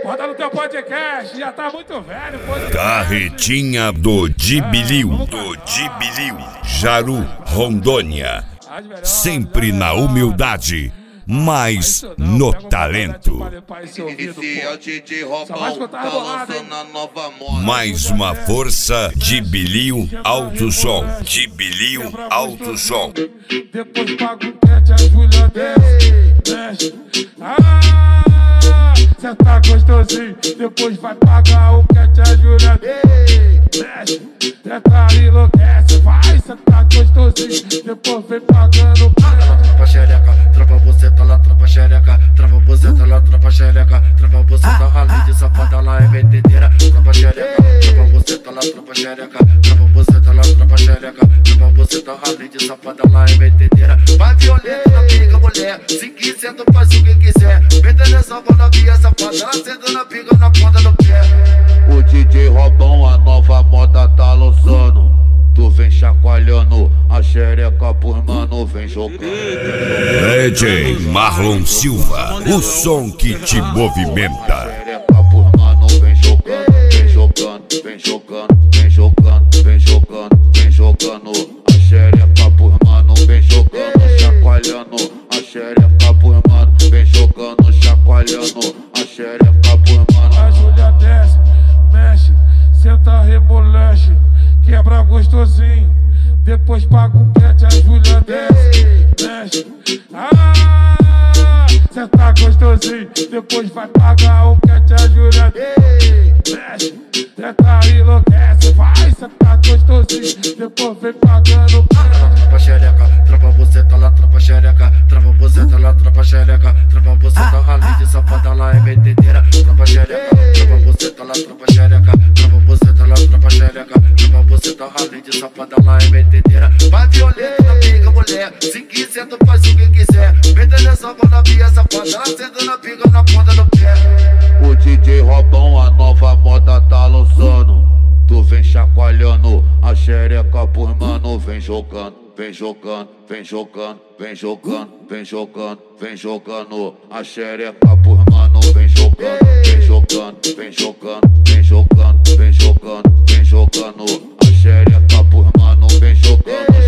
Bota no teu podcast, já tá muito velho. Carretinha do Dibilil, Jaru, Rondônia. Sempre na humildade, mas no talento. Mais uma força, Dibilil Alto Som. Dibilil Alto Som. Depois paga o pet, a Júlia desce. Cê tá gostosinho, depois vai pagar o cat, a Júlia desce. Cê tá enlouquece, vai, cê tá gostosinho, depois vem pagando o trava xereca, trava buceta lá, trava xereca, trava buceta lá, trava xereca, trava buceta além de safada lá é metedeira, trava xereca, trava buceta lá, trava xereca, trava buceta lá, trava xereca, trava buceta além de safada lá é metedeira. Vai violento na pica, mulher, se quiser tu faz o que quiser, meta nessa bola via safada, ela senta na pica na ponta do pé. O DJ Robão, a nova moda tá lançando. Tu vem chacoalhando a xereca por mano, vem jogando. DJ Marlon Silva, o som que te movimenta. Xereca por mano, vem jogando, vem jogando, vem jogando, vem jogando, vem jogando, vem jogando. A xereca por mano, vem jogando, chacoalhando. A xereca por mano, vem jogando, chacoalhando. A xereca por mano. A Júlia desce, mexe, senta, remolexe. Quebra gostosinho, depois paga um pet, a Júlia desce, mexe. Cê tá gostosinho, depois vai pagar um pet, a Júlia mexe. Cê tá enlouquece, vai, cê tá gostosinho, depois vem pagando o pet. Trava xereca, trava buceta lá, trava xereca, trava buceta lá, trava xereca, trava buceta além de safada lá é metedeira. Trava xereca, trava buceta lá, trava xereca, trava buceta lá, trava xereca, trava buceta além de safada lá é metedeira. Vai violento na pica, mulher, se quiser tu faz o que quiser, meta nessa bola via safada, ela senta na pica na ponta do pé. O DJ Robão, a nova moda tá lançando. Tu vem chacoalhando a xereca por mano, vem jogando, vem jogando, vem jogando, vem jogando, vem jogando, vem jogando. A xereca por mano, vem jogando, vem jogando, vem jogando, vem jogando, vem jogando, vem jogando. A xereca por mano, vem jogando.